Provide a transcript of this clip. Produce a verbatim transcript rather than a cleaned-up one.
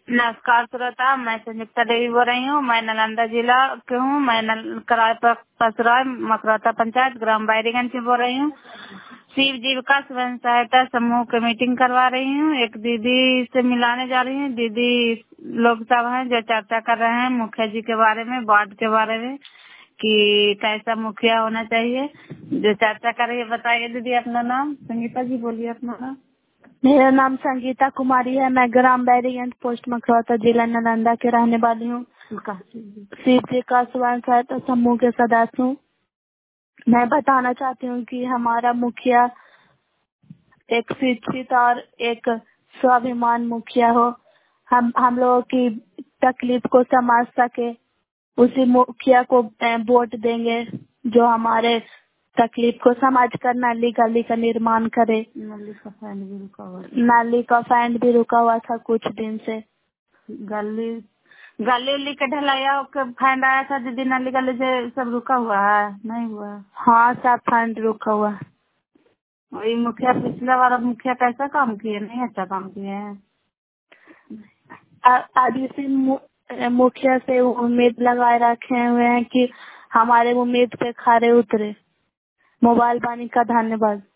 नमस्कार श्रोता, मैं संयुक्ता देवी बोल रही हूँ। मैं नालंदा जिला के हूँ। मैं नल- कराय प- पसराय मकरौता पंचायत ग्राम बैरीगंज से बोल रही हूँ। शिव जीविका स्वयं सहायता समूह की मीटिंग करवा रही हूँ। एक दीदी से मिलाने जा रही हूँ। दीदी लोग सब हैं जो चर्चा कर रहे हैं मुखिया जी के बारे में, वार्ड के बारे में कि कैसा मुखिया होना चाहिए। जो चर्चा कर रही है, बताइए दीदी अपना नाम। संगीता जी बोलिए अपना नाम। मेरा नाम संगीता कुमारी है। मैं ग्राम बैरीगंज पोस्ट मकरौता जिला नालंदा के रहने वाली हूँ। शिव जी का स्वयं सहायता समूह के सदस्य हूँ। मैं बताना चाहती हूँ कि हमारा मुखिया एक शिक्षित और एक स्वाभिमान मुखिया हो। हम हम लोगों की तकलीफ को समझ सके, उसी मुखिया को अ, वोट देंगे जो हमारे तकलीफ को समझ कर नाली गली का निर्माण करे। नाली का फैन भी रुका हुआ था। नाली का फैन भी रुका हुआ था कुछ दिन से। गली गली उली के ढलाया के फैन आया था दीदी। नाली गली से सब रुका हुआ है, नहीं हुआ? हाँ, सब फैन रुका हुआ है। वही मुखिया पिछला वाला मुखिया कैसा काम किए? नहीं अच्छा काम किए हैं। अ- अब इसी मु- मुखिया से उम्मीद लगाए रखे हुए हैं कि हमारे उम्मीद पे खरे उतरे। मोबाइल पानी का धन्यवाद।